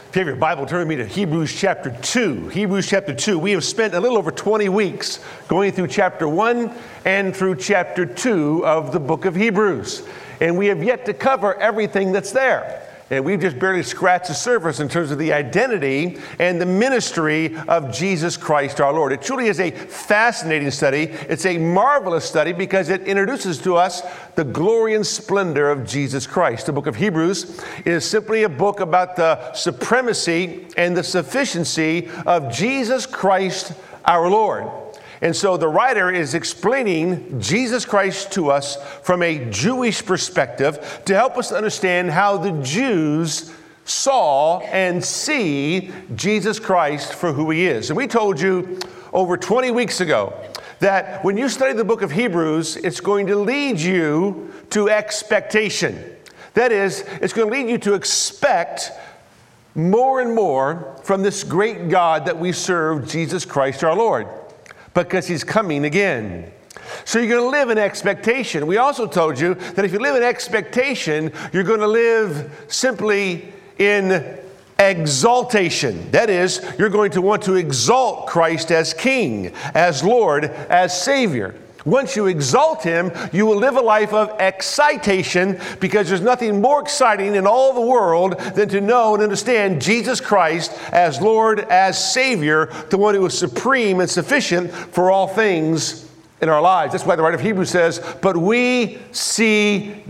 If you have your Bible, turn with me to Hebrews chapter 2. Hebrews chapter 2. We have spent a little over 20 weeks going through chapter 1 and through chapter 2 of the book of Hebrews. And we have yet to cover everything that's there. And we've just barely scratched the surface in terms of the identity and the ministry of Jesus Christ our Lord. It truly is a fascinating study. It's a marvelous study because it introduces to us the glory and splendor of Jesus Christ. The book of Hebrews is simply a book about the supremacy and the sufficiency of Jesus Christ our Lord. And so the writer is explaining Jesus Christ to us from a Jewish perspective to help us understand how the Jews saw and see Jesus Christ for who he is. And we told you over 20 weeks ago that when you study the book of Hebrews, it's going to lead you to expectation. That is, it's going to lead you to expect more and more from this great God that we serve, Jesus Christ our Lord, because he's coming again. So you're going to live in expectation. We also told you that if you live in expectation, you're going to live simply in exaltation. That is, you're going to want to exalt Christ as King, as Lord, as Savior. Once you exalt him, you will live a life of excitation, because there's nothing more exciting in all the world than to know and understand Jesus Christ as Lord, as Savior, the one who is supreme and sufficient for all things in our lives. That's why the writer of Hebrews says, but we see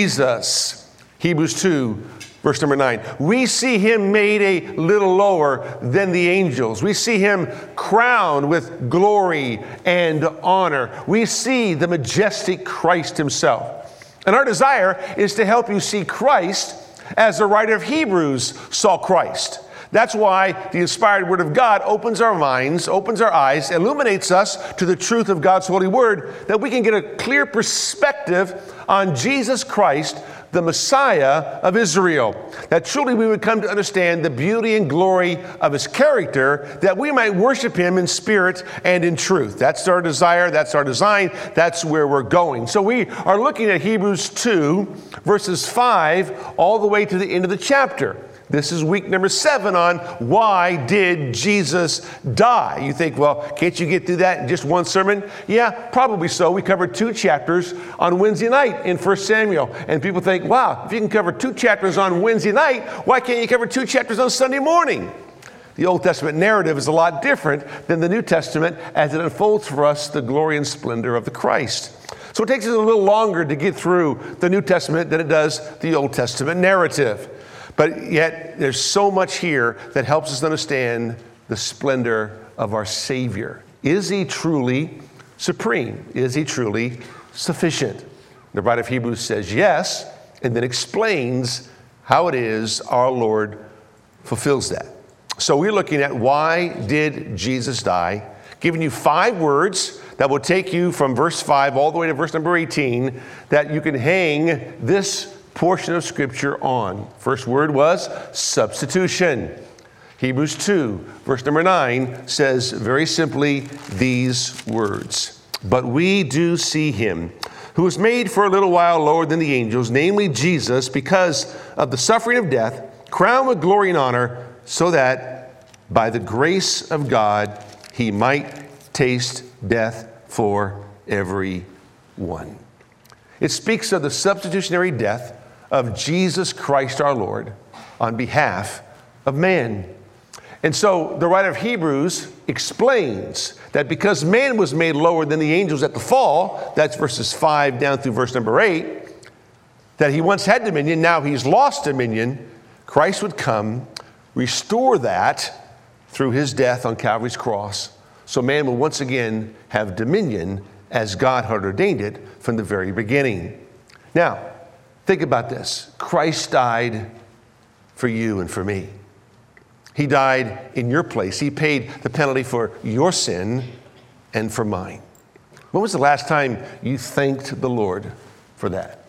Jesus. Hebrews 2. Verse number 9, we see him made a little lower than the angels. We see him crowned with glory and honor. We see the majestic Christ himself. And our desire is to help you see Christ as the writer of Hebrews saw Christ. That's why the inspired Word of God opens our minds, opens our eyes, illuminates us to the truth of God's holy Word, that we can get a clear perspective on Jesus Christ, the Messiah of Israel, that truly we would come to understand the beauty and glory of his character, that we might worship him in spirit and in truth. That's our desire, that's our design, that's where we're going. So we are looking at Hebrews 2, verses 5, all the way to the end of the chapter. This is week number 7 on why did Jesus die? You think, well, can't you get through that in just one sermon? Yeah, probably so. We covered 2 chapters on Wednesday night in 1 Samuel. And people think, wow, if you can cover 2 chapters on Wednesday night, why can't you cover 2 chapters on Sunday morning? The Old Testament narrative is a lot different than the New Testament as it unfolds for us the glory and splendor of the Christ. So it takes us a little longer to get through the New Testament than it does the Old Testament narrative. But yet, there's so much here that helps us understand the splendor of our Savior. Is he truly supreme? Is he truly sufficient? The writer of Hebrews says yes, and then explains how it is our Lord fulfills that. So we're looking at why did Jesus die, giving you 5 words that will take you from verse 5 all the way to verse number 18, that you can hang this portion of Scripture on. First word was substitution. Hebrews 2, verse number 9 says very simply these words. But we do see him who was made for a little while lower than the angels, namely Jesus, because of the suffering of death, crowned with glory and honor, so that by the grace of God he might taste death for everyone. It speaks of the substitutionary death of Jesus Christ our Lord on behalf of man. And so the writer of Hebrews explains that because man was made lower than the angels at the fall, that's verses 5 down through verse number 8, that he once had dominion, now he's lost dominion, Christ would come, restore that through his death on Calvary's cross, so man will once again have dominion as God had ordained it from the very beginning. Now, think about this. Christ died for you and for me. He died in your place. He paid the penalty for your sin and for mine. When was the last time you thanked the Lord for that?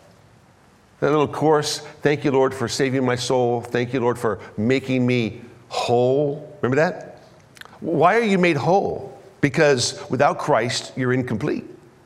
That little chorus, thank you, Lord, for saving my soul. Thank you, Lord, for making me whole. Remember that? Why are you made whole? Because without Christ, you're incomplete.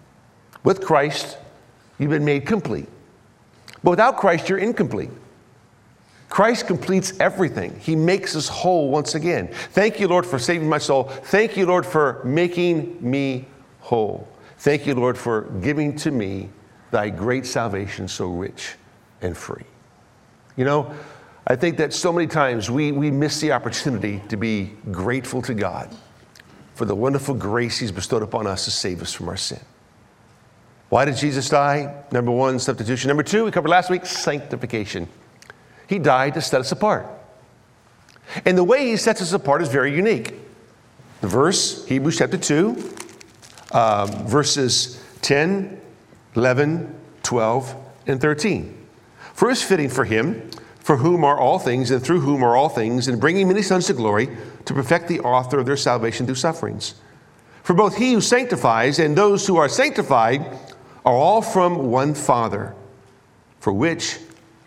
With Christ, you've been made complete. But without Christ, you're incomplete. Christ completes everything. He makes us whole once again. Thank you, Lord, for saving my soul. Thank you, Lord, for making me whole. Thank you, Lord, for giving to me thy great salvation so rich and free. You know, I think that so many times we miss the opportunity to be grateful to God for the wonderful grace he's bestowed upon us to save us from our sin. Why did Jesus die? Number one, substitution. Number two, we covered last week, sanctification. He died to set us apart. And the way he sets us apart is very unique. The verse, Hebrews chapter 2, verses 10, 11, 12, and 13. For it is fitting for him, for whom are all things, and through whom are all things, and bringing many sons to glory, to perfect the author of their salvation through sufferings. For both he who sanctifies and those who are sanctified are all from one Father, for which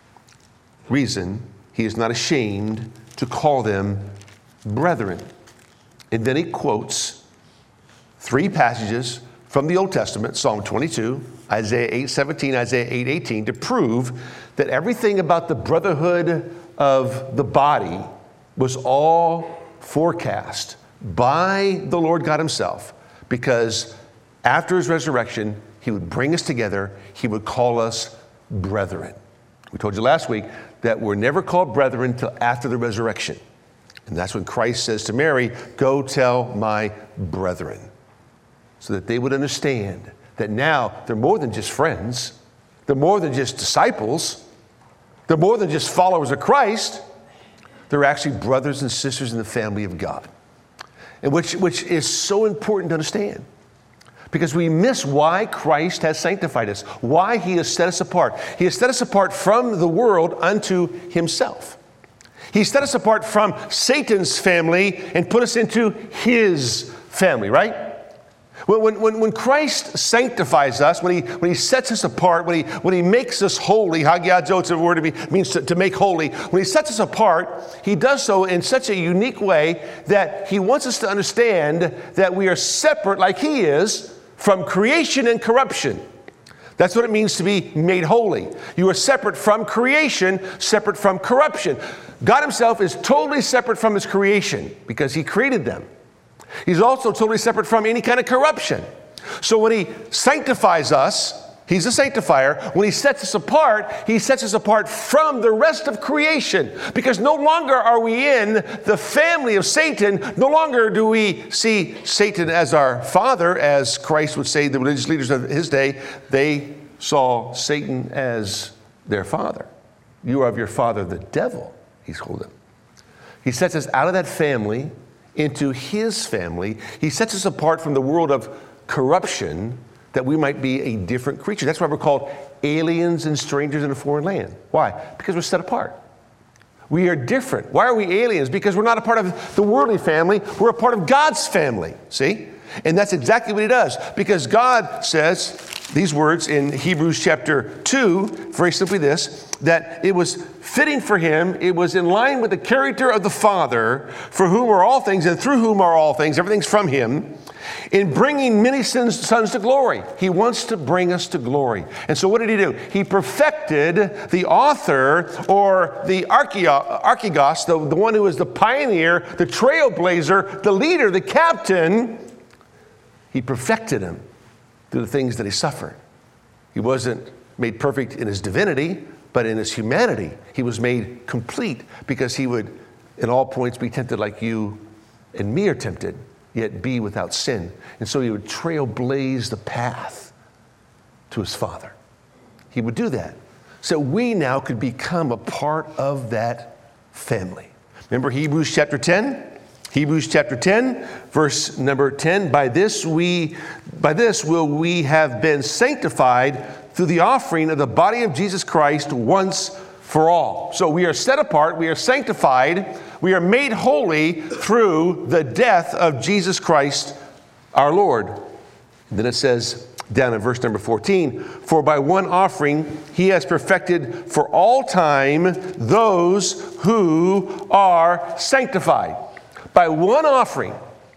reason he is not ashamed to call them brethren. And then he quotes three passages from the Old Testament, Psalm 22, Isaiah 8:17, Isaiah 8:18, to prove that everything about the brotherhood of the body was all forecast by the Lord God himself, because after his resurrection, he would bring us together. He would call us brethren. We told you last week that we're never called brethren until after the resurrection. And that's when Christ says to Mary, go tell my brethren, so that they would understand that now they're more than just friends. They're more than just disciples. They're more than just followers of Christ. They're actually brothers and sisters in the family of God. And which is so important to understand. Because we miss why Christ has sanctified us, why he has set us apart. He has set us apart from the world unto himself. He set us apart from Satan's family and put us into his family, right? When Christ sanctifies us, when he sets us apart, when he makes us holy, hagiadzo, it's a word means to make holy. When he sets us apart, he does so in such a unique way that he wants us to understand that we are separate, like he is, from creation and corruption. That's what it means to be made holy. You are separate from creation, separate from corruption. God himself is totally separate from his creation because he created them. He's also totally separate from any kind of corruption. So when he sanctifies us, he's a sanctifier. When he sets us apart from the rest of creation. Because no longer are we in the family of Satan. No longer do we see Satan as our father, as Christ would say, the religious leaders of his day. They saw Satan as their father. You are of your father, the devil, he told them. He sets us out of that family into his family. He sets us apart from the world of corruption, that we might be a different creature. That's why we're called aliens and strangers in a foreign land. Why? Because we're set apart. We are different. Why are we aliens? Because we're not a part of the worldly family. We're a part of God's family. See? And that's exactly what he does. Because God says these words in Hebrews chapter 2, very simply this, that it was fitting for him, it was in line with the character of the Father, for whom are all things and through whom are all things, everything's from him, in bringing many sons to glory. He wants to bring us to glory. And so what did he do? He perfected the author, or the archegos, the one who is the pioneer, the trailblazer, the leader, the captain. He perfected him through the things that he suffered. He wasn't made perfect in his divinity, but in his humanity, he was made complete, because he would, in all points, be tempted like you and me are tempted, yet be without sin. And so he would trailblaze the path to his Father. He would do that. So we now could become a part of that family. Remember Hebrews chapter 10? Hebrews chapter 10, verse number 10, by this will we have been sanctified through the offering of the body of Jesus Christ once for all. So we are set apart, we are sanctified, we are made holy through the death of Jesus Christ our Lord. And then it says down in verse number 14, for by one offering he has perfected for all time those who are sanctified. By one offering,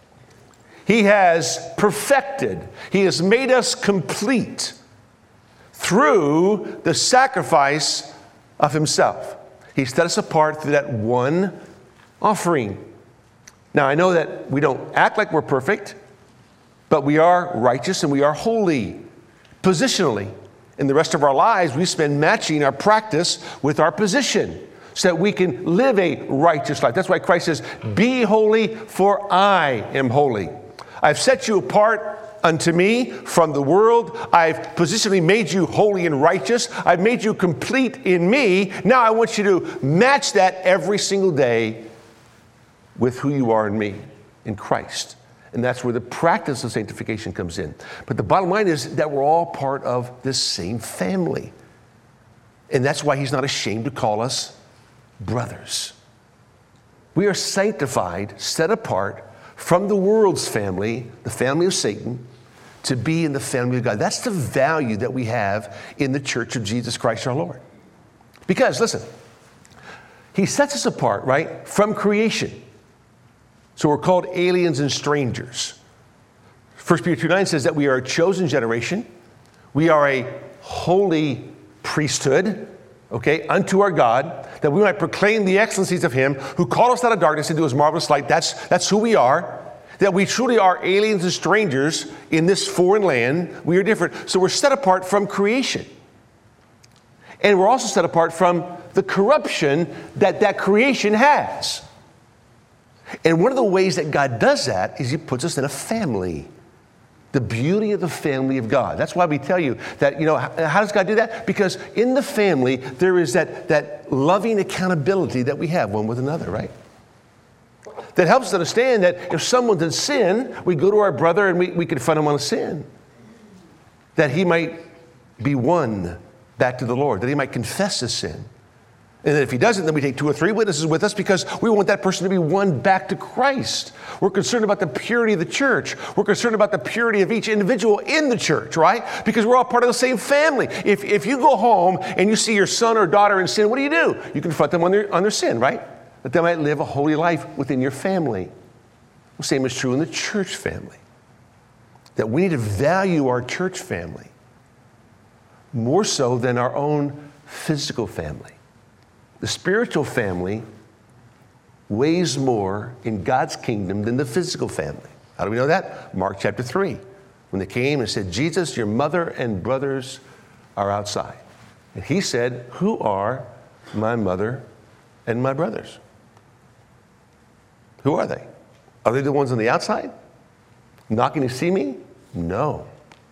he has perfected, he has made us complete through the sacrifice of himself. He set us apart through that one offering. Now, I know that we don't act like we're perfect, but we are righteous and we are holy positionally. In the rest of our lives, we spend matching our practice with our position so that we can live a righteous life. That's why Christ says, be holy, for I am holy. I've set you apart unto me from the world. I've positionally made you holy and righteous. I've made you complete in me. Now I want you to match that every single day with who you are in me, in Christ. And that's where the practice of sanctification comes in. But the bottom line is that we're all part of this same family. And that's why he's not ashamed to call us brothers. We are sanctified, set apart from the world's family, the family of Satan, to be in the family of God. That's the value that we have in the church of Jesus Christ our Lord. Because, listen, he sets us apart, right, from creation. So we're called aliens and strangers. 1 Peter 2:9 says that we are a chosen generation. We are a holy priesthood, okay, unto our God, that we might proclaim the excellencies of him who called us out of darkness into his marvelous light. That's who we are. That we truly are aliens and strangers in this foreign land. We are different. So we're set apart from creation. And we're also set apart from the corruption that creation has. And one of the ways that God does that is he puts us in a family. The beauty of the family of God. That's why we tell you that, how does God do that? Because in the family, there is that loving accountability that we have one with another, right? That helps us understand that if someone's in sin, we go to our brother and we confront him on a sin. That he might be won back to the Lord. That he might confess his sin. And if he doesn't, then we take 2 or 3 witnesses with us because we want that person to be won back to Christ. We're concerned about the purity of the church. We're concerned about the purity of each individual in the church, right? Because we're all part of the same family. If you go home and you see your son or daughter in sin, what do? You confront them on their sin, right? That they might live a holy life within your family. The same is true in the church family. That we need to value our church family more so than our own physical family. The spiritual family weighs more in God's kingdom than the physical family. How do we know that? Mark chapter 3. When they came and said, Jesus, your mother and brothers are outside. And he said, who are my mother and my brothers? Who are they? Are they the ones on the outside? Knocking to see me? No.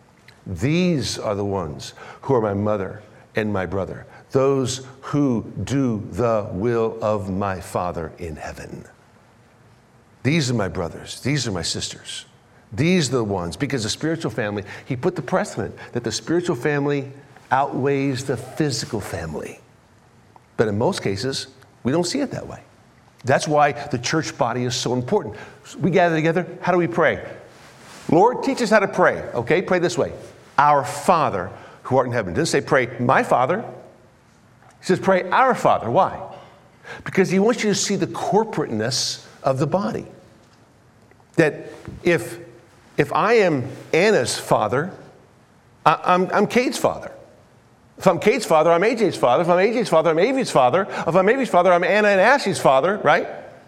These are the ones who are my mother and my brother. Those who do the will of my Father in heaven. These are my brothers. These are my sisters. These are the ones, because the spiritual family, he put the precedent that the spiritual family outweighs the physical family. But in most cases, we don't see it that way. That's why the church body is so important. We gather together. How do we pray? Lord, teach us how to pray. Okay, pray this way. Our Father who art in heaven. It doesn't say pray my Father. He says, pray our Father. Why? Because he wants you to see the corporateness of the body. That if I am Anna's father, I'm Kate's father. If I'm Kate's father, I'm AJ's father. If I'm AJ's father, I'm Avi's father. If I'm Avi's father, I'm Anna and Ashley's father, right?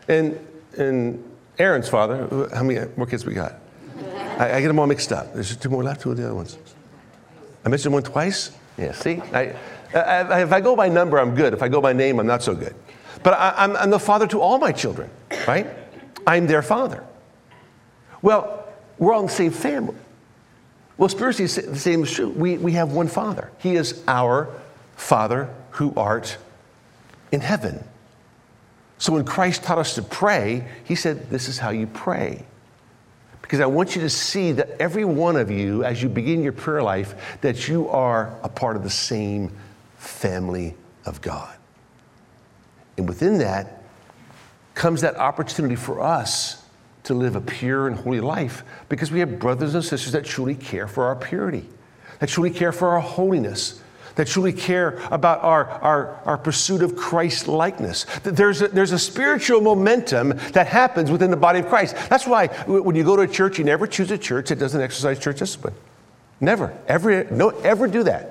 And Aaron's father. How many more kids we got? I get them all mixed up. There's 2 more left. 2 of the other ones. I mentioned one twice? Yeah, see? If I go by number, I'm good. If I go by name, I'm not so good. But I'm the father to all my children, right? I'm their father. Well, we're all in the same family. Well, spiritually, the same is true. We have one Father. He is our Father who art in heaven. So when Christ taught us to pray, he said, this is how you pray. Because I want you to see that every one of you, as you begin your prayer life, that you are a part of the same family of God. And within that comes that opportunity for us to live a pure and holy life, because we have brothers and sisters that truly care for our purity, that truly care for our holiness, that truly care about our pursuit of Christ likeness. There's a spiritual momentum that happens within the body of Christ. That's why when you go to a church, you never choose a church that doesn't exercise church discipline. Never, ever do that.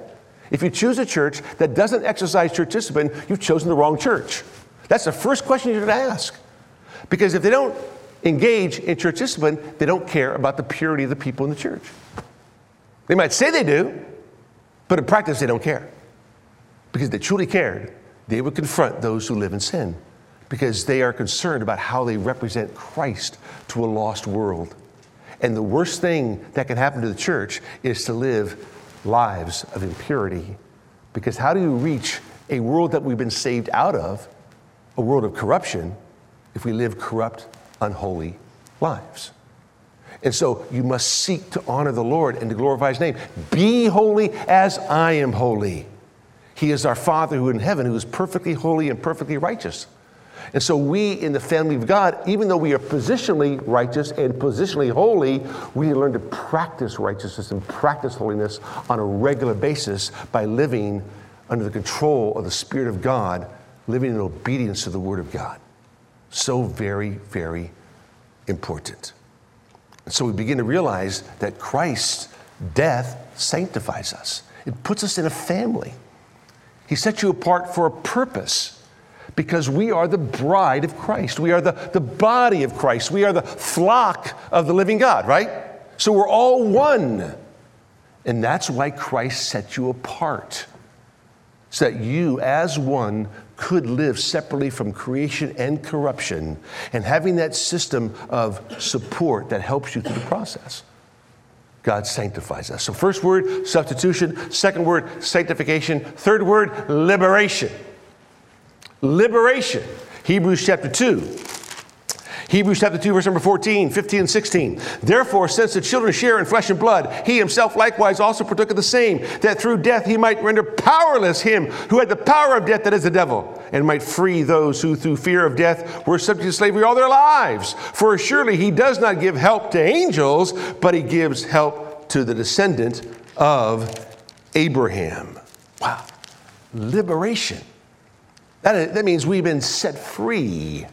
If you choose a church that doesn't exercise church discipline, you've chosen the wrong church. That's the first question you're going to ask. Because if they don't engage in church discipline, they don't care about the purity of the people in the church. They might say they do, but in practice they don't care. Because if they truly cared, they would confront those who live in sin. Because they are concerned about how they represent Christ to a lost world. And the worst thing that can happen to the church is to live lives of impurity. Because how do you reach a world that we've been saved out of, a world of corruption, if we live corrupt, unholy lives? And so you must seek to honor the Lord and to glorify his name. Be holy as I am holy. He is our Father who is in heaven, who is perfectly holy and perfectly righteous. And so we in the family of God, even though we are positionally righteous and positionally holy, we need to learn to practice righteousness and practice holiness on a regular basis by living under the control of the Spirit of God, living in obedience to the Word of God. So very, very important. And so we begin to realize that Christ's death sanctifies us. It puts us in a family. He set you apart for a purpose. Because we are the bride of Christ. We are the body of Christ. We are the flock of the living God, right? So we're all one. And that's why Christ set you apart. So that you, as one, could live separately from creation and corruption, and having that system of support that helps you through the process. God sanctifies us. So first word, substitution. Second word, sanctification. Third word, liberation. Liberation. Hebrews chapter 2. Hebrews chapter 2, verse number 14, 15, and 16. Therefore, since the children share in flesh and blood, he himself likewise also partook of the same, that through death he might render powerless him who had the power of death, that is the devil, and might free those who through fear of death were subject to slavery all their lives. For surely he does not give help to angels, but he gives help to the descendant of Abraham. Wow. Liberation. That means we've been set free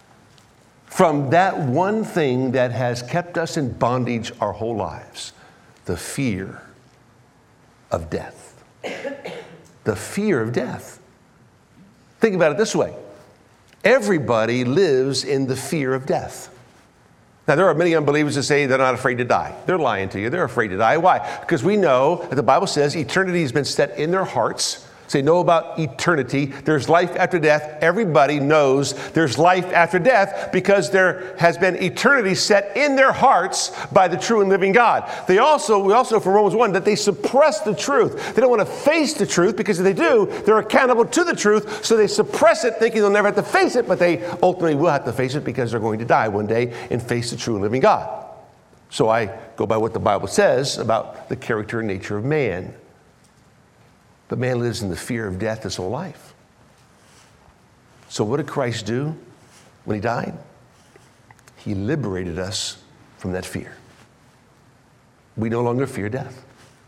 from that one thing that has kept us in bondage our whole lives, the fear of death. The fear of death. Think about it this way. Everybody lives in the fear of death. Now, there are many unbelievers that say they're not afraid to die. They're lying to you. They're afraid to die. Why? Because we know that the Bible says eternity has been set in their hearts. So they know about eternity. There's life after death. Everybody knows there's life after death because there has been eternity set in their hearts by the true and living God. We also from Romans 1 that they suppress the truth. They don't want to face the truth because if they do, they're accountable to the truth. So they suppress it thinking they'll never have to face it, but they ultimately will have to face it because they're going to die one day and face the true and living God. So I go by what the Bible says about the character and nature of man. But man lives in the fear of death his whole life. So what did Christ do when he died? He liberated us from that fear. We no longer fear death.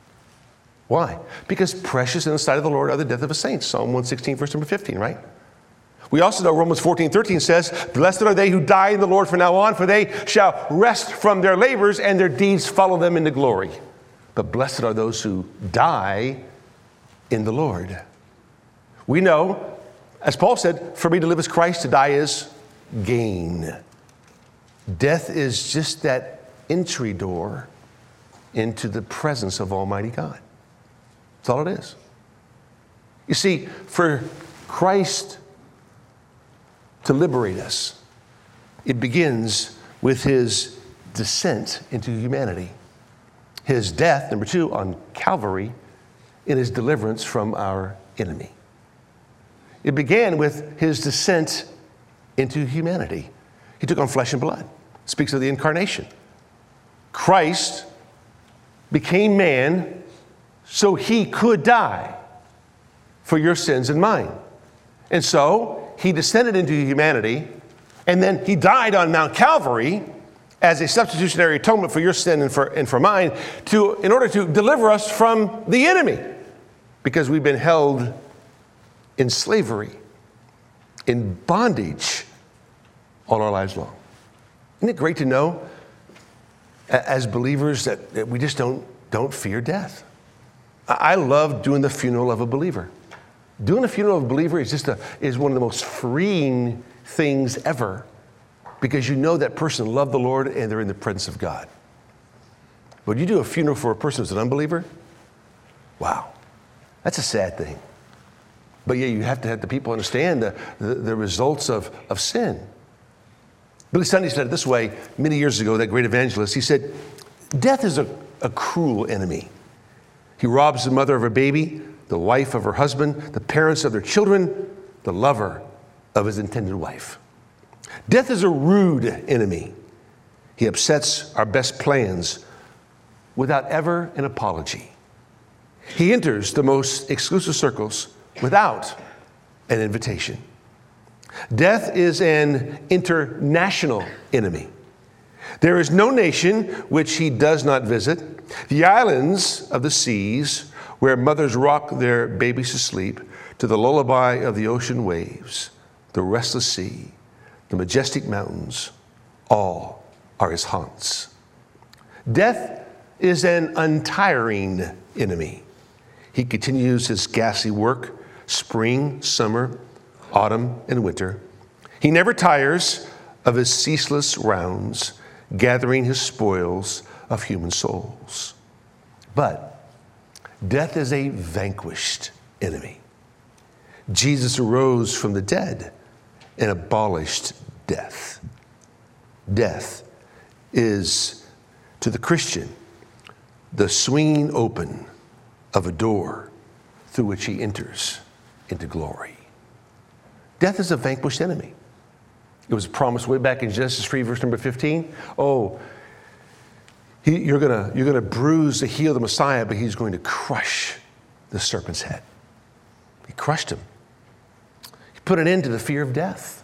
Why? Because precious in the sight of the Lord are the death of his saints. Psalm 116, verse number 15, right? We also know Romans 14:13 says, blessed are they who die in the Lord from now on, for they shall rest from their labors and their deeds follow them into glory. But blessed are those who die in the Lord. We know, as Paul said, for me to live is Christ, to die is gain. Death is just that entry door into the presence of Almighty God. That's all it is. You see, for Christ to liberate us, it begins with his descent into humanity. His death, number 2, on Calvary, in his deliverance from our enemy. It began with his descent into humanity. He took on flesh and blood. It speaks of the incarnation. Christ became man so he could die for your sins and mine. And so he descended into humanity, and then he died on Mount Calvary as a substitutionary atonement for your sin and for mine, in order to deliver us from the enemy. Because we've been held in slavery, in bondage, all our lives long. Isn't it great to know, as believers, that we just don't fear death? I love doing the funeral of a believer. Doing a funeral of a believer is one of the most freeing things ever, because you know that person loved the Lord and they're in the presence of God. When you do a funeral for a person who's an unbeliever, wow, that's a sad thing. But yeah, you have to have the people understand the results of sin. Billy Sunday said it this way many years ago, that great evangelist. He said, death is a cruel enemy. He robs the mother of her baby, the wife of her husband, the parents of their children, the lover of his intended wife. Death is a rude enemy. He upsets our best plans without ever an apology. He enters the most exclusive circles without an invitation. Death is an international enemy. There is no nation which he does not visit. The islands of the seas where mothers rock their babies to sleep, to the lullaby of the ocean waves, the restless sea, the majestic mountains, all are his haunts. Death is an untiring enemy. He continues his ghastly work, spring, summer, autumn, and winter. He never tires of his ceaseless rounds, gathering his spoils of human souls. But death is a vanquished enemy. Jesus arose from the dead and abolished death. Death is, to the Christian, the swinging open of a door through which he enters into glory. Death is a vanquished enemy. It was promised way back in Genesis 3, verse number 15. Oh, you're gonna bruise the heel of the Messiah, but he's going to crush the serpent's head. He crushed him. He put an end to the fear of death.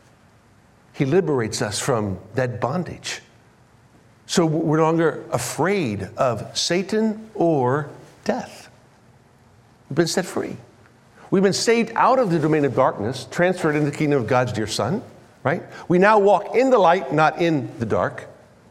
He liberates us from that bondage. So we're no longer afraid of Satan or death. We've been set free. We've been saved out of the domain of darkness, transferred into the kingdom of God's dear Son, right? We now walk in the light, not in the dark.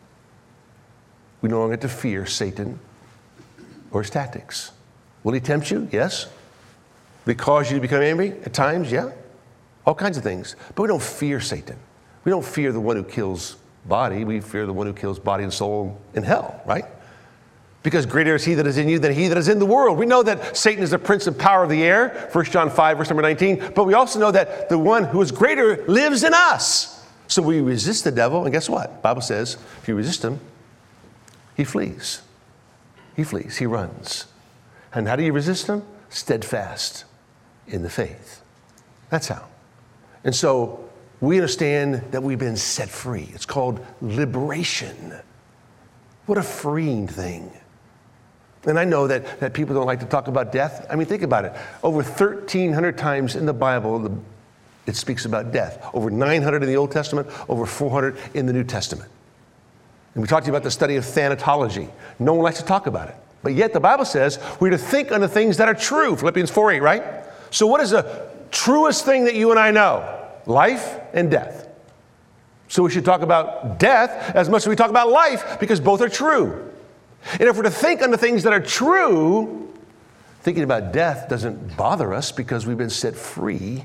We no longer have to fear Satan or his tactics. Will he tempt you? Yes. Will he cause you to become angry at times? Yeah. All kinds of things. But we don't fear Satan. We don't fear the one who kills body. We fear the one who kills body and soul in hell, right? Because greater is he that is in you than he that is in the world. We know that Satan is the prince of power of the air, 1 John 5, verse number 19. But we also know that the one who is greater lives in us. So we resist the devil, and guess what? The Bible says, if you resist him, he flees. He flees. He runs. And how do you resist him? Steadfast in the faith. That's how. And so we understand that we've been set free. It's called liberation. What a freeing thing. And I know that people don't like to talk about death. I mean, think about it. Over 1,300 times in the Bible, it speaks about death. Over 900 in the Old Testament, over 400 in the New Testament. And we talked to you about the study of thanatology. No one likes to talk about it. But yet the Bible says we're to think on the things that are true. Philippians 4:8, right? So what is the truest thing that you and I know? Life and death. So we should talk about death as much as we talk about life, because both are true. And if we're to think on the things that are true, thinking about death doesn't bother us, because we've been set free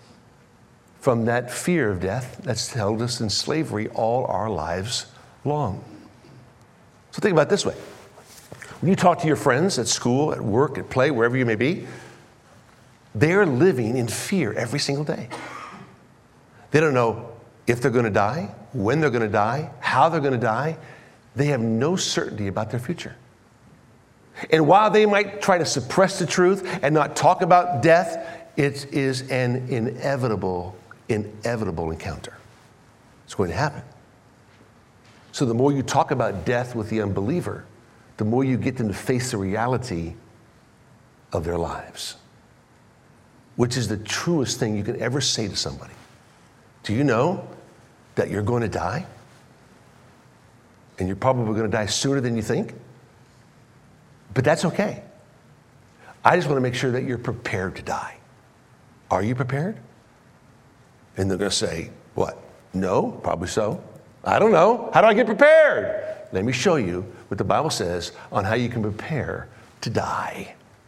from that fear of death that's held us in slavery all our lives long. So think about it this way. When you talk to your friends at school, at work, at play, wherever you may be, they're living in fear every single day. They don't know if they're going to die, when they're going to die, how they're going to die. They have no certainty about their future. And while they might try to suppress the truth and not talk about death, it is an inevitable encounter. It's going to happen. So the more you talk about death with the unbeliever, the more you get them to face the reality of their lives, which is the truest thing you can ever say to somebody. Do you know that you're going to die? And you're probably going to die sooner than you think? But that's okay. I just want to make sure that you're prepared to die. Are you prepared? And they're going to say, what? No, probably so. I don't know. How do I get prepared? Let me show you what the Bible says on how you can prepare to die.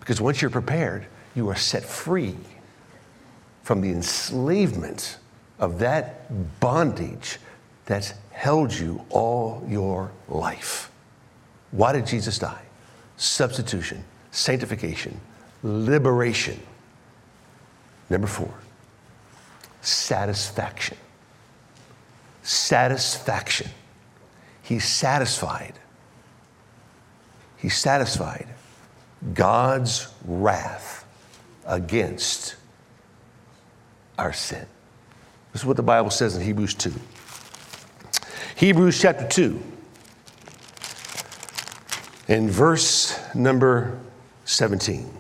Because once you're prepared, you are set free from the enslavement of that bondage that's held you all your life. Why did Jesus die? Substitution, sanctification, liberation. Number 4, satisfaction. Satisfaction. He satisfied God's wrath against our sin. This is what the Bible says in Hebrews 2. Hebrews chapter 2, in verse number 17.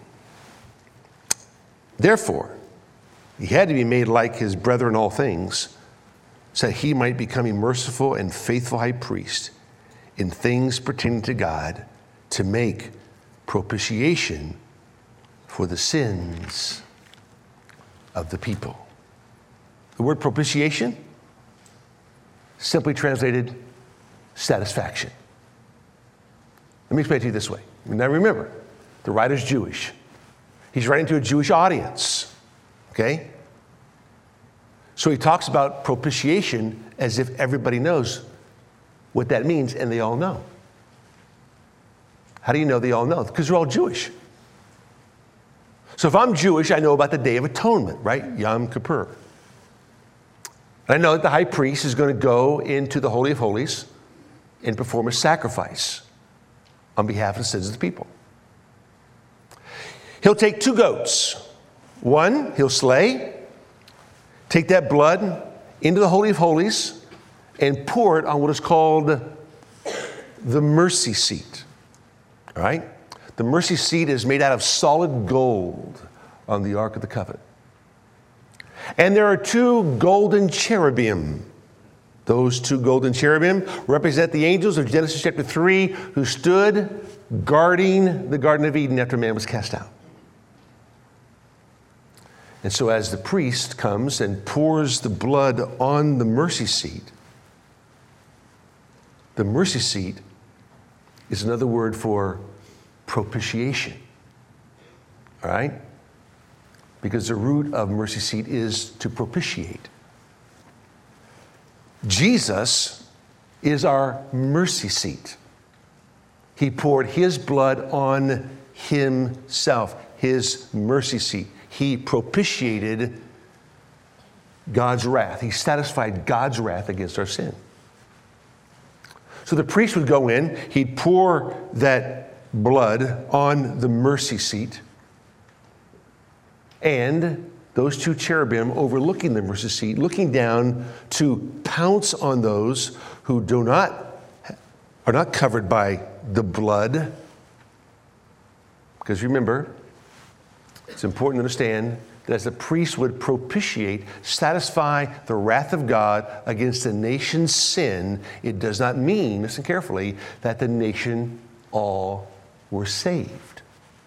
Therefore, he had to be made like his brethren in all things, so that he might become a merciful and faithful high priest in things pertaining to God, to make propitiation for the sins of the people. The word propitiation, simply translated, satisfaction. Let me explain it to you this way. Now remember, the writer's Jewish. He's writing to a Jewish audience, okay? So he talks about propitiation as if everybody knows what that means, and they all know. How do you know they all know? Because they're all Jewish. So if I'm Jewish, I know about the Day of Atonement, right? Yom Kippur. I know that the high priest is going to go into the Holy of Holies and perform a sacrifice on behalf of the sins of the people. He'll take 2 goats. One, he'll slay, take that blood into the Holy of Holies, and pour it on what is called the mercy seat. All right? The mercy seat is made out of solid gold on the Ark of the Covenant. And there are 2 golden cherubim. Those 2 golden cherubim represent the angels of Genesis chapter 3 who stood guarding the Garden of Eden after man was cast out. And so as the priest comes and pours the blood on the mercy seat is another word for propitiation. All right? Because the root of mercy seat is to propitiate. Jesus is our mercy seat. He poured his blood on himself, his mercy seat. He propitiated God's wrath. He satisfied God's wrath against our sin. So the priest would go in, he'd pour that blood on the mercy seat, and those 2 cherubim overlooking the mercy seat, looking down to pounce on those who are not covered by the blood. Because remember, it's important to understand that as the priest would propitiate, satisfy the wrath of God against the nation's sin, it does not mean, listen carefully, that the nation all were saved.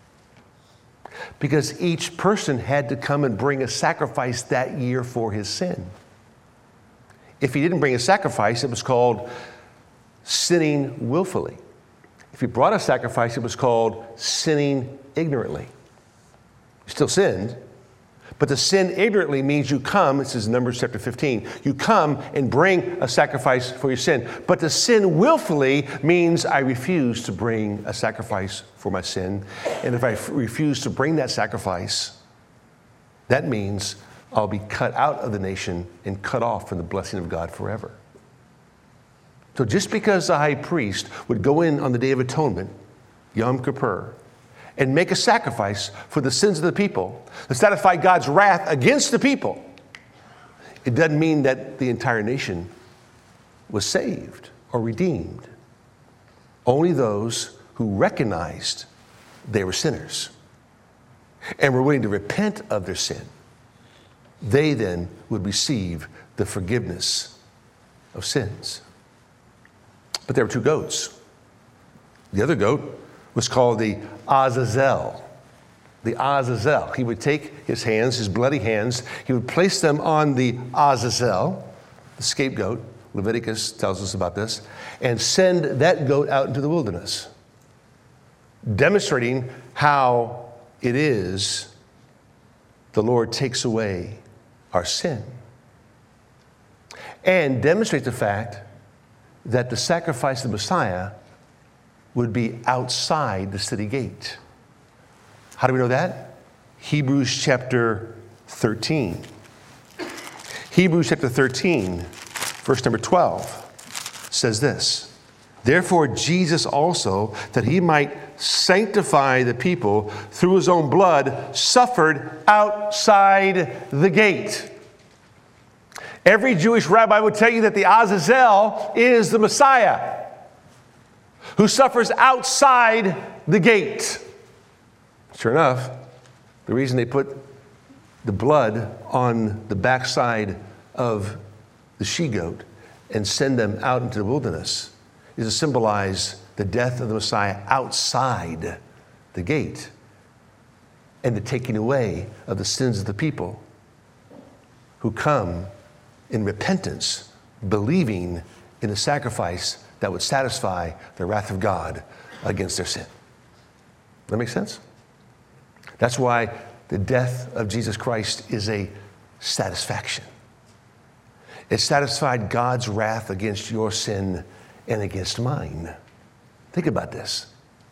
Because each person had to come and bring a sacrifice that year for his sin. If he didn't bring a sacrifice, it was called sinning willfully. If he brought a sacrifice, it was called sinning ignorantly. You still sinned, but to sin ignorantly means you come, this is Numbers chapter 15, you come and bring a sacrifice for your sin. But to sin willfully means I refuse to bring a sacrifice for my sin. And if I refuse to bring that sacrifice, that means I'll be cut out of the nation and cut off from the blessing of God forever. So just because the high priest would go in on the Day of Atonement, Yom Kippur, and make a sacrifice for the sins of the people, to satisfy God's wrath against the people, it doesn't mean that the entire nation was saved or redeemed. Only those who recognized they were sinners and were willing to repent of their sin, they then would receive the forgiveness of sins. But there were 2 goats. The other goat was called the Azazel. The Azazel. He would take his hands, his bloody hands, he would place them on the Azazel, the scapegoat. Leviticus tells us about this, and send that goat out into the wilderness, demonstrating how it is the Lord takes away our sin and demonstrates the fact that the sacrifice of the Messiah would be outside the city gate. How do we know that? Hebrews chapter 13. Hebrews chapter 13, verse number 12 says this: Therefore Jesus also, that he might sanctify the people through his own blood, suffered outside the gate. Every Jewish rabbi would tell you that the Azazel is the Messiah who suffers outside the gate. Sure enough, the reason they put the blood on the backside of the she-goat and send them out into the wilderness is to symbolize the death of the Messiah outside the gate and the taking away of the sins of the people who come in repentance, believing in a sacrifice that would satisfy the wrath of God against their sin. That makes sense? That's why the death of Jesus Christ is a satisfaction. It satisfied God's wrath against your sin and against mine. Think about this.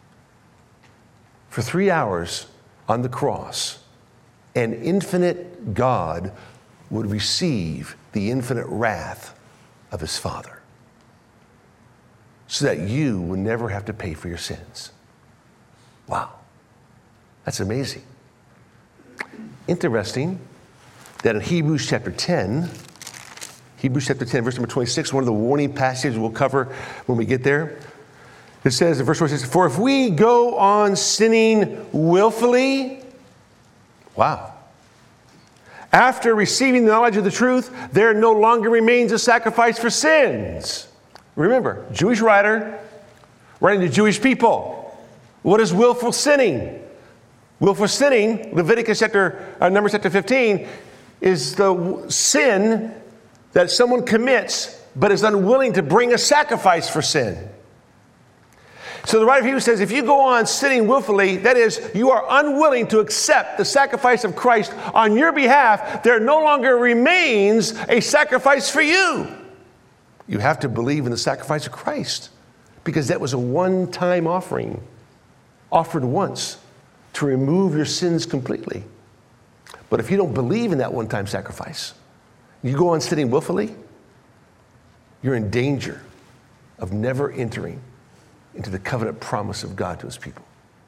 For 3 hours on the cross, an infinite God would receive the infinite wrath of his Father so that you would never have to pay for your sins. Wow. That's amazing. Interesting that in Hebrews chapter 10, verse number 26, one of the warning passages we'll cover when we get there, it says in verse 26, for if we go on sinning willfully, wow, after receiving the knowledge of the truth, there no longer remains a sacrifice for sins. Remember, Jewish writer writing to Jewish people. What is willful sinning? Willful sinning, Numbers chapter 15, is the sin that someone commits but is unwilling to bring a sacrifice for sin. So the writer of Hebrews says, if you go on sinning willfully, that is, you are unwilling to accept the sacrifice of Christ on your behalf, there no longer remains a sacrifice for you. You have to believe in the sacrifice of Christ because that was a one-time offering, offered once to remove your sins completely. But if you don't believe in that one-time sacrifice, you go on sinning willfully, you're in danger of never entering into the covenant promise of God to his people.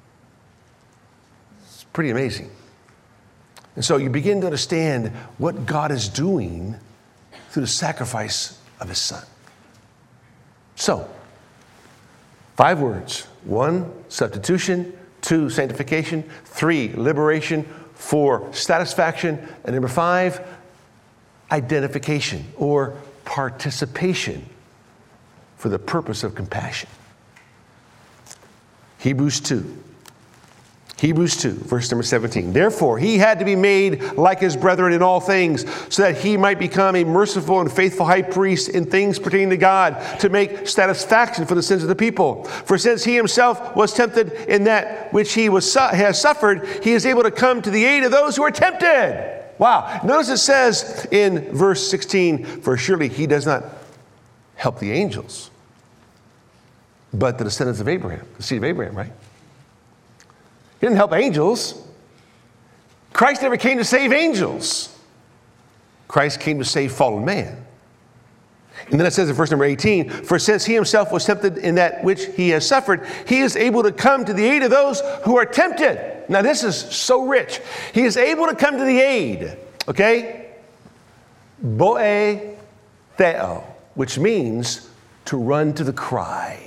It's pretty amazing. And so you begin to understand what God is doing through the sacrifice of his Son. So, 5 words. 1, substitution. 2, sanctification. 3, liberation. 4, satisfaction. And number 5, identification or participation for the purpose of compassion. Hebrews 2, verse number 17. Therefore, he had to be made like his brethren in all things, so that he might become a merciful and faithful high priest in things pertaining to God, to make satisfaction for the sins of the people. For since he himself was tempted in that which he has suffered, he is able to come to the aid of those who are tempted. Wow. Notice it says in verse 16, for surely he does not help the angels, but the descendants of Abraham, the seed of Abraham, right? He didn't help angels. Christ never came to save angels. Christ came to save fallen man. And then it says in verse number 18, for since he himself was tempted in that which he has suffered, he is able to come to the aid of those who are tempted. Now this is so rich. He is able to come to the aid, okay? Boe theo, which means to run to the cry.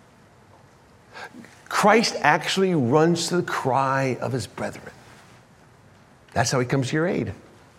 Christ actually runs to the cry of his brethren. That's how he comes to your aid.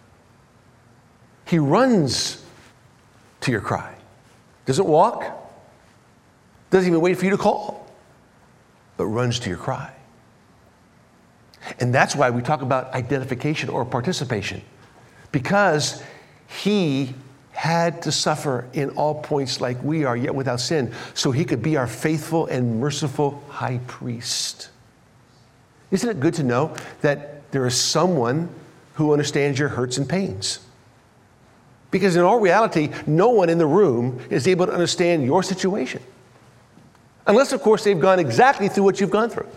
He runs to your cry. Doesn't walk. Doesn't even wait for you to call, but runs to your cry. And that's why we talk about identification or participation, because he had to suffer in all points like we are, yet without sin, so he could be our faithful and merciful high priest. Isn't it good to know that there is someone who understands your hurts and pains? Because in all reality, no one in the room is able to understand your situation. Unless, of course, they've gone exactly through what you've gone through.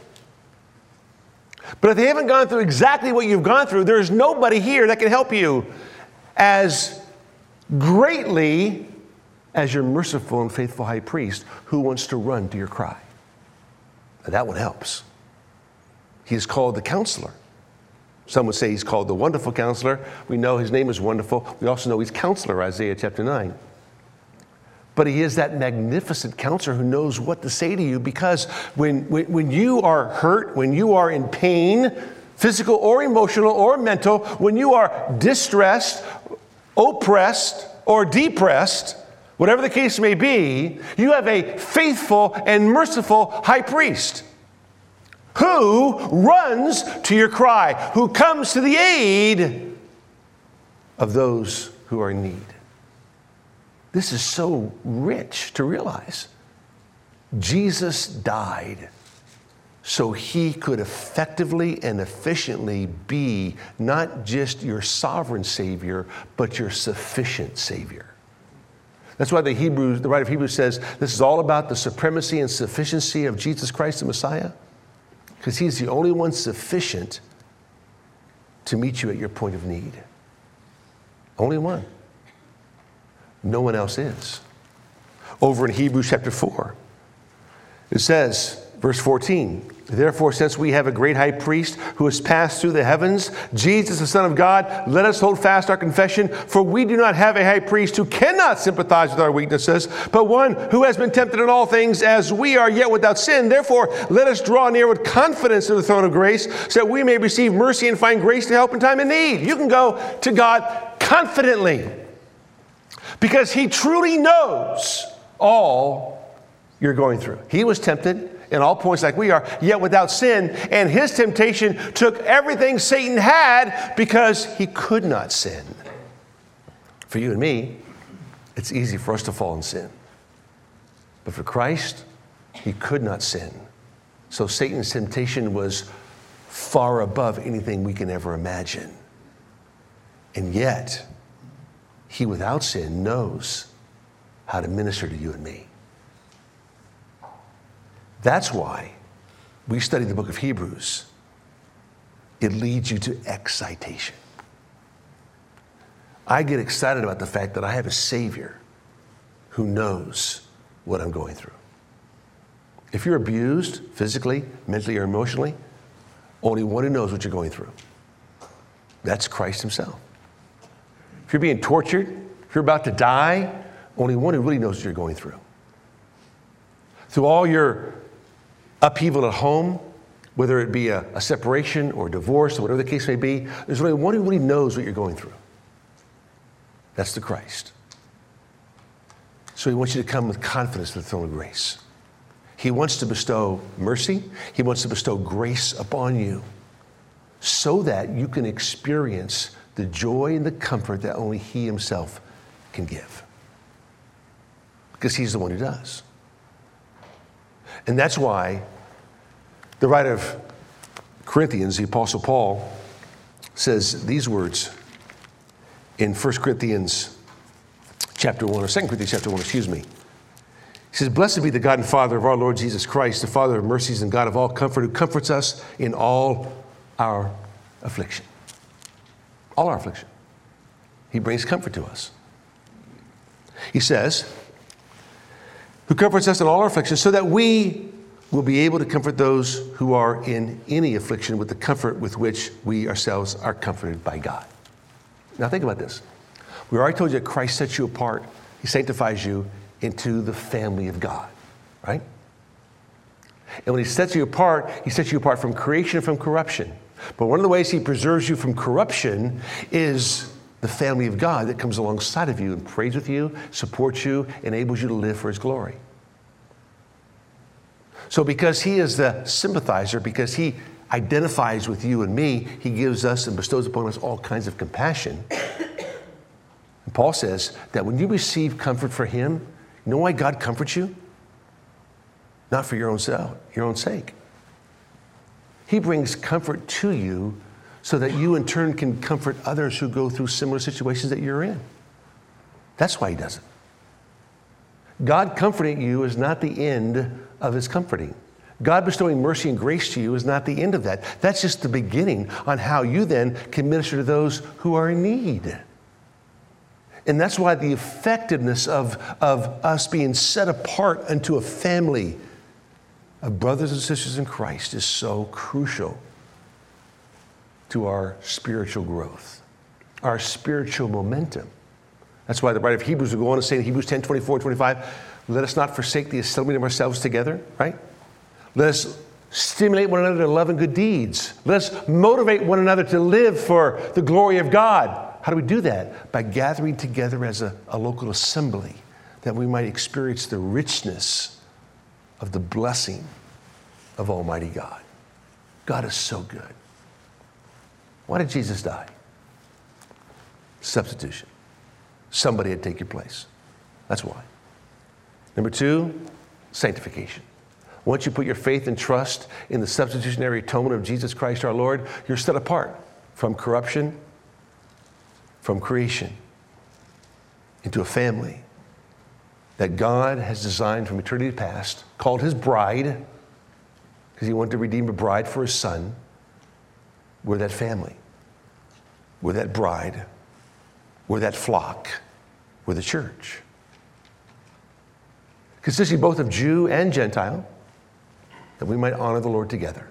But if they haven't gone through exactly what you've gone through, there's nobody here that can help you as greatly as your merciful and faithful high priest who wants to run to your cry. Now, that one helps. He is called the Counselor. Some would say he's called the Wonderful Counselor. We know his name is Wonderful. We also know he's Counselor, Isaiah chapter 9. But he is that magnificent counselor who knows what to say to you, because when you are hurt, when you are in pain, physical or emotional or mental, when you are distressed, oppressed, or depressed, whatever the case may be, you have a faithful and merciful high priest who runs to your cry, who comes to the aid of those who are in need. This is so rich to realize. Jesus died so he could effectively and efficiently be not just your sovereign Savior, but your sufficient Savior. That's why the writer of Hebrews says this is all about the supremacy and sufficiency of Jesus Christ the Messiah, because he's the only one sufficient to meet you at your point of need. Only one. No one else is. Over in Hebrews chapter 4, it says, verse 14, therefore, since we have a great high priest who has passed through the heavens, Jesus, the Son of God, let us hold fast our confession, for we do not have a high priest who cannot sympathize with our weaknesses, but one who has been tempted in all things as we are, yet without sin. Therefore, let us draw near with confidence to the throne of grace, so that we may receive mercy and find grace to help in time of need. You can go to God confidently, because he truly knows all you're going through. He was tempted in all points like we are, yet without sin. And his temptation took everything Satan had because he could not sin. For you and me, it's easy for us to fall in sin. But for Christ, he could not sin. So Satan's temptation was far above anything we can ever imagine. And yet, he without sin knows how to minister to you and me. That's why we study the book of Hebrews. It leads you to excitation. I get excited about the fact that I have a Savior who knows what I'm going through. If you're abused physically, mentally, or emotionally, only one who knows what you're going through. That's Christ himself. If you're being tortured, if you're about to die, only one who really knows what you're going through. Through all your upheaval at home, whether it be a separation or divorce or whatever the case may be, there's only one who really knows what you're going through. That's the Christ. So he wants you to come with confidence to the throne of grace. He wants to bestow mercy. He wants to bestow grace upon you so that you can experience the joy and the comfort that only he himself can give. Because he's the one who does. And that's why the writer of Corinthians, the Apostle Paul, says these words in 1 Corinthians chapter 1, or 2 Corinthians chapter 1, excuse me. He says, blessed be the God and Father of our Lord Jesus Christ, the Father of mercies and God of all comfort, who comforts us in all our affliction. All our affliction. He brings comfort to us. He says, who comforts us in all our affliction, so that we will be able to comfort those who are in any affliction with the comfort with which we ourselves are comforted by God. Now think about this. We already told you that Christ sets you apart. He sanctifies you into the family of God, right? And when he sets you apart from creation and from corruption. But one of the ways he preserves you from corruption is the family of God that comes alongside of you and prays with you, supports you, enables you to live for his glory. So because he is the sympathizer, because he identifies with you and me, he gives us and bestows upon us all kinds of compassion. And Paul says that when you receive comfort for him, you know why God comforts you? Not for your own sake. He brings comfort to you so that you in turn can comfort others who go through similar situations that you're in. That's why he does it. God comforting you is not the end of his comforting. God bestowing mercy and grace to you is not the end of that. That's just the beginning on how you then can minister to those who are in need. And that's why the effectiveness of us being set apart unto a family of brothers and sisters in Christ is so crucial to our spiritual growth, our spiritual momentum. That's why the writer of Hebrews will go on to say in Hebrews 10, 24, 25, let us not forsake the assembling of ourselves together, right? Let us stimulate one another to love and good deeds. Let us motivate one another to live for the glory of God. How do we do that? By gathering together as a local assembly, that we might experience the richness of the blessing of Almighty God. God is so good. Why did Jesus die? Substitution. Somebody had to take your place. That's why. Number two, sanctification. Once you put your faith and trust in the substitutionary atonement of Jesus Christ our Lord, you're set apart from corruption, from creation, into a family that God has designed from eternity past, called his bride, because he wanted to redeem a bride for his son. We're that family. We're that bride. We're that flock. We're the church. Consisting both of Jew and Gentile, that we might honor the Lord together.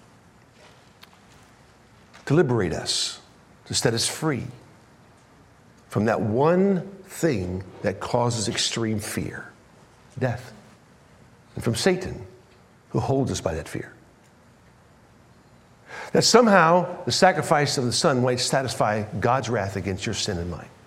To liberate us, to set us free from that one thing that causes extreme fear, death. And from Satan, who holds us by that fear. That somehow the sacrifice of the Son might satisfy God's wrath against your sin and mine.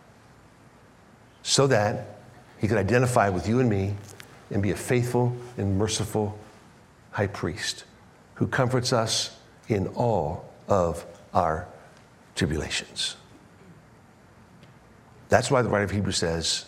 So that he could identify with you and me and be a faithful and merciful high priest who comforts us in all of our tribulations. That's why the writer of Hebrews says,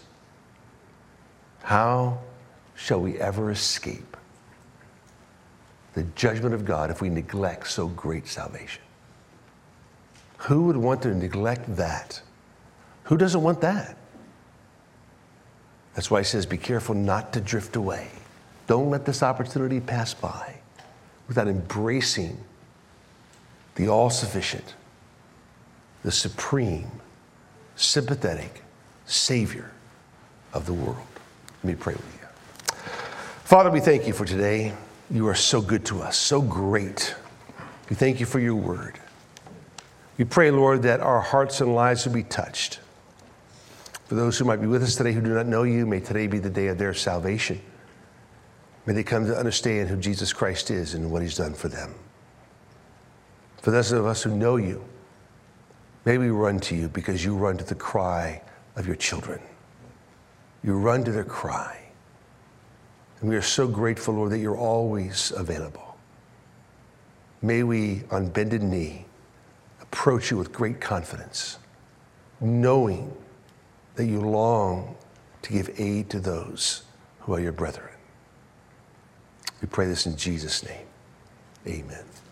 how shall we ever escape the judgment of God if we neglect so great salvation? Who would want to neglect that? Who doesn't want that? That's why he says, be careful not to drift away. Don't let this opportunity pass by without embracing the all-sufficient, the supreme, sympathetic Savior of the world. Let me pray with you. Father, we thank you for today. You are so good to us, so great. We thank you for your word. We pray, Lord, that our hearts and lives will be touched. For those who might be with us today who do not know you, may today be the day of their salvation. May they come to understand who Jesus Christ is and what he's done for them. For those of us who know you, may we run to you because you run to the cry of your children. You run to their cry. And we are so grateful, Lord, that you're always available. May we, on bended knee, approach you with great confidence, knowing that you long to give aid to those who are your brethren. We pray this in Jesus' name. Amen.